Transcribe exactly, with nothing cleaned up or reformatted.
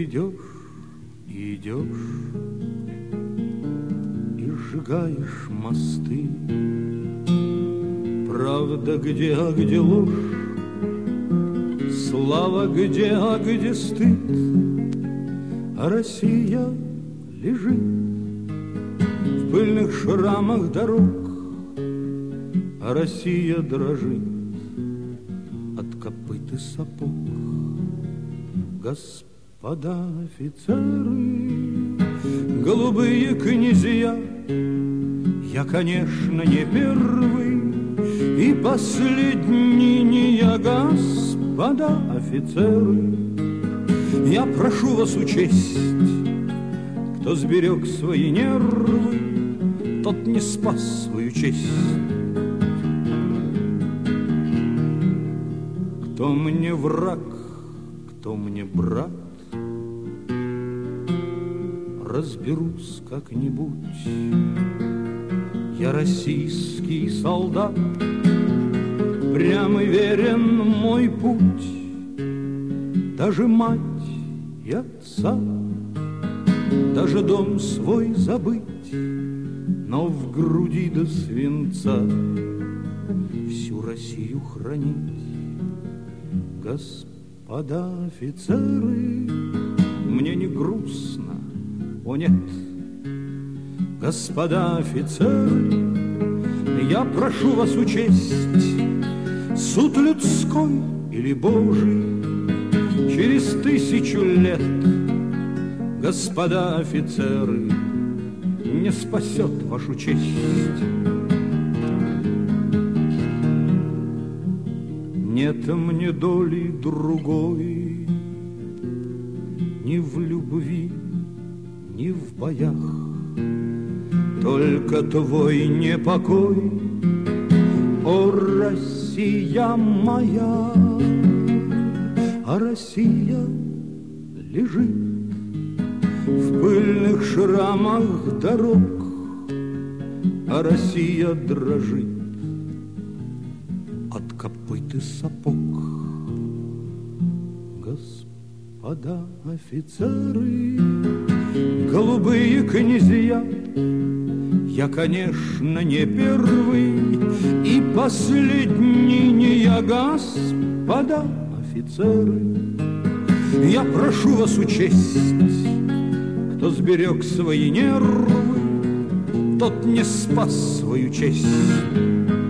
идешь, идешь и сжигаешь мосты. Правда где, а где ложь, слава где, а где стыд. А Россия лежит в пыльных шрамах дорог, а Россия дрожит от копыт и сапог. Господа офицеры, голубые князья, я, конечно, не первый и последний не я, господа офицеры. Я прошу вас учесть, кто сберег свои нервы, тот не спас свою честь. Кто мне враг, кто мне брат, разберусь как-нибудь. Я российский солдат, прям и верен мой путь. Даже мать и отца, даже дом свой забыть, но в груди до свинца всю Россию хранить. Господа офицеры, мне не грустно, о нет. Господа офицеры, я прошу вас учесть, суд людской или Божий через тысячу лет, господа офицеры, не спасет вашу честь. Нет мне доли другой ни в любви, ни в боях, только твой непокой, о Россия моя. А Россия лежит в пыльных шрамах дорог, а Россия дрожит от копыт и сапог. Господа офицеры, голубые князья, я, конечно, не первый и последний не я, господа офицеры. Я прошу вас учесть, кто сберег свои нервы, тот не спас свою честь.